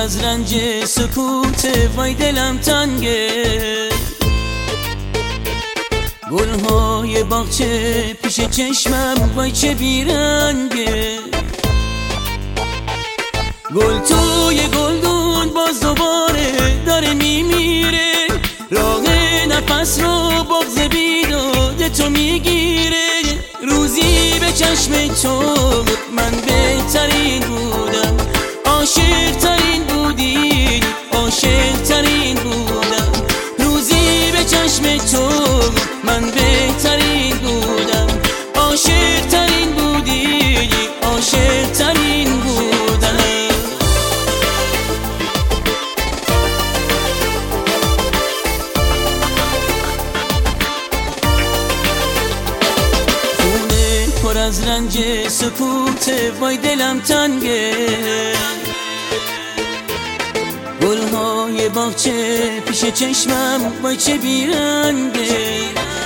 از رنج سکوت وای دلم تنگه. گلهای باغچه پیش چشمم وای چه بیرنگه. گل توی گلدون باز دوباره داره میمیره. راه نفس رو بغض بیداد تو میگیره. روزی به چشم تو من بهترین بودم، عاشق ترین بودی، عاشق ترین بودم. روزی به چشم تو من بهترین بودم، عاشق ترین بودی، عاشق ترین بودم. خونه پر از رنج سکوت وای دلم تنگه. گلهای باغچه پیش چشمم وای چه بیرنگه.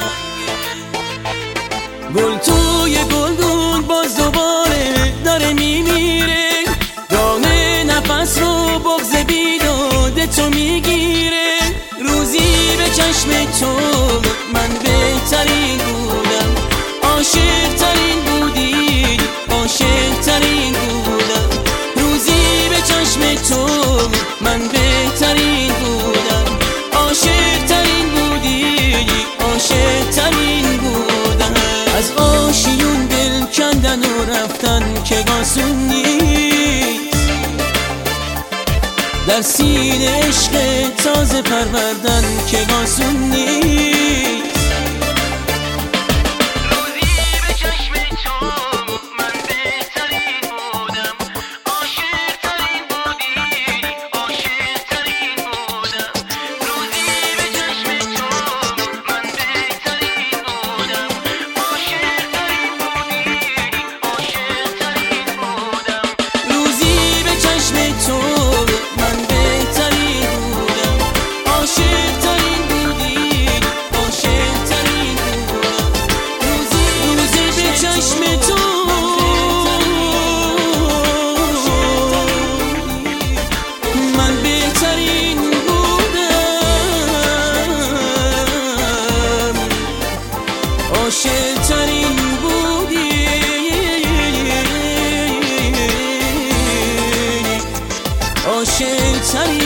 گل توی گلدون باز دوباره داره میمیره. راه نفس رو بغض بیداد تو میگیره. روزی به چشم تو من بهترین بودم، عاشق ترین بودی، عاشق ترین بودم. روزی به چشم تو من بهترین بودم، عاشق ترین بودی، عاشق ترین بودم. از آشیون دل کندن و رفتن که آسون نیست. در سینه عشق تازه پروردن که آسون نیست. عاشق ترین بودی، عاشق ترین